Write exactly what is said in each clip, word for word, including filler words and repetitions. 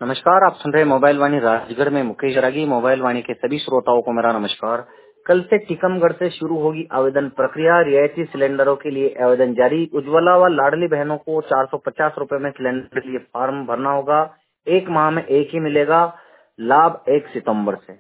नमस्कार, आप सुन रहे हैं मोबाइल वाणी राजगढ़ में मुकेश रागी। मोबाइल वाणी के सभी श्रोताओं को मेरा नमस्कार। कल से टीकमगढ़ से शुरू होगी आवेदन प्रक्रिया। रियायती सिलेंडरों के लिए आवेदन जारी। उज्ज्वला व लाडली बहनों को चार सौ पचास रूपये में सिलेंडर के लिए फॉर्म भरना होगा। एक माह में एक ही मिलेगा। लाभ एक सितम्बर से।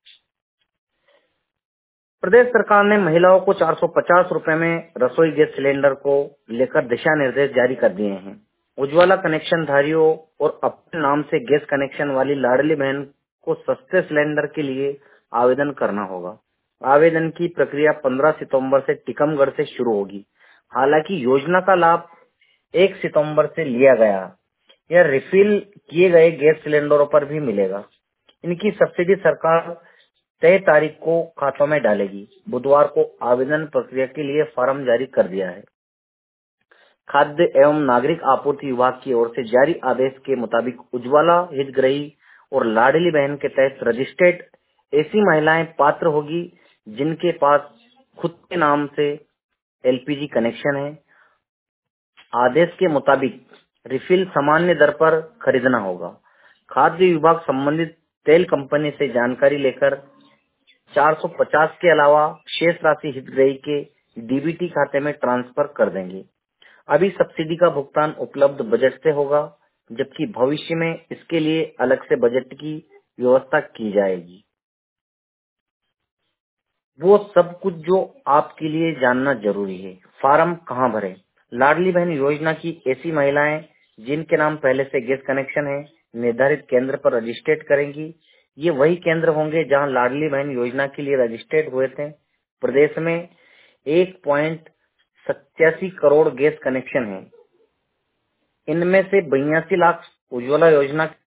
प्रदेश सरकार ने महिलाओं को चार सौ पचास रूपये में रसोई गैस सिलेंडर को लेकर दिशा निर्देश जारी कर दिए हैं। उज्ज्वला कनेक्शन धारियों और अपने नाम से गैस कनेक्शन वाली लाडली बहन को सस्ते सिलेंडर के लिए आवेदन करना होगा। आवेदन की प्रक्रिया पंद्रह सितंबर से टीकमगढ़ से शुरू होगी। हालांकि योजना का लाभ एक सितंबर से लिया गया। यह रिफिल किए गए गैस सिलेंडरों पर भी मिलेगा। इनकी सब्सिडी सरकार तय तारीख को खातों में डालेगी। बुधवार को आवेदन प्रक्रिया के लिए फॉर्म जारी कर दिया है। खाद्य एवं नागरिक आपूर्ति विभाग की ओर से जारी आदेश के मुताबिक उज्ज्वला हितग्राही और लाडली बहन के तहत रजिस्टर्ड ऐसी महिलाएं पात्र होगी जिनके पास खुद के नाम से एलपीजी कनेक्शन है। आदेश के मुताबिक रिफिल सामान्य दर पर खरीदना होगा। खाद्य विभाग संबंधित तेल कंपनी से जानकारी लेकर चार सौ पचास के अलावा शेष राशि हितग्राही के डीबीटी खाते में ट्रांसफर कर देंगे। अभी सब्सिडी का भुगतान उपलब्ध बजट से होगा, जबकि भविष्य में इसके लिए अलग से बजट की व्यवस्था की जाएगी। वो सब कुछ जो आपके लिए जानना जरूरी है। फॉर्म कहाँ भरें? लाडली बहन योजना की ऐसी महिलाएं जिनके नाम पहले से गैस कनेक्शन है, निर्धारित केंद्र पर रजिस्ट्रेट करेंगी। ये वही केंद्र होंगे जहां लाडली बहन योजना के लिए रजिस्ट्रेट हुए थे। प्रदेश में एक पॉइंट सत्यासी करोड़ गैस कनेक्शन है। इनमें से बयासी लाख उज्ज्वला योजना